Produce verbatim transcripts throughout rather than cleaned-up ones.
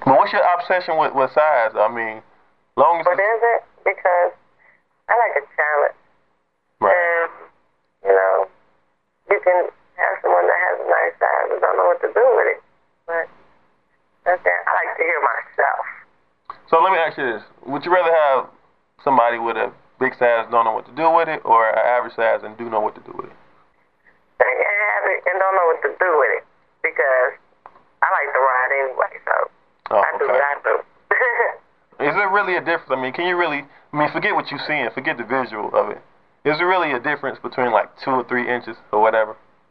But what's your obsession with, with size? I mean, long as What is it? Because I like a challenge. right. And, you know, you can have someone that has a nice size and don't know what to do with it. But that's it. I like to hear myself. So let me ask you this: would you rather have somebody with a big size don't know what to do with it, or an average size and do know what to do with it? They can have it and don't know what to do with it because I like to ride anyway, so Oh, I do okay. what I do. Is there really a difference? I mean, can you really? I mean, forget what you're seeing, forget the visual of it. Is there really a difference between like two or three inches or whatever?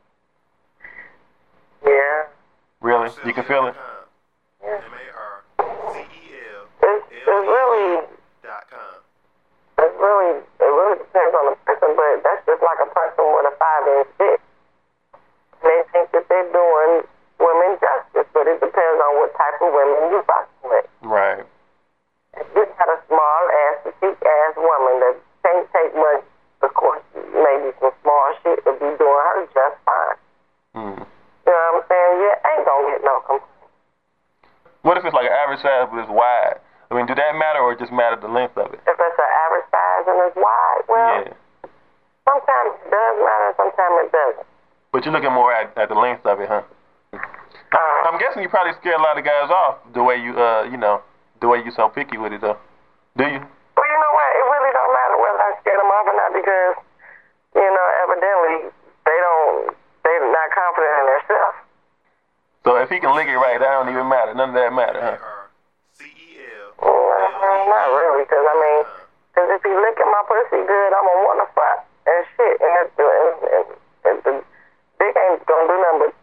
Yeah. Really? You can feel it? Yeah. M A R C E L It's, it's really, dot com. it's really, it really depends on the person, but that's just like a person with a five inch dick. They think that they're doing women justice, but it depends on what type of women you fuck with. Right. If you got a small ass, petite ass woman that can't take much, of course, maybe some small shit to be doing her just fine. Hmm. You know what I'm saying? You ain't gonna get no complaint. What if it's like an average size but it's wide? I mean, do that matter or just matter the length of it? If it's an average size and it's wide, well, Yeah. sometimes it does matter, sometimes it doesn't. But you're looking more at, at the length of it, huh? Uh, I'm guessing you probably scare a lot of guys off the way you, uh, you know, the way you so picky with it, though. Do you? Well, you know what? It really don't matter whether I scare them off or not because, you know, evidently they don't, they're not confident in themselves. So if he can lick it right, that don't even matter. None of that matter, huh? C E L. Mm, not really, because, I mean, because if he licking my pussy good, I'm going to want to fuck and shit. And, if, and, and, and the dick ain't going to do nothing but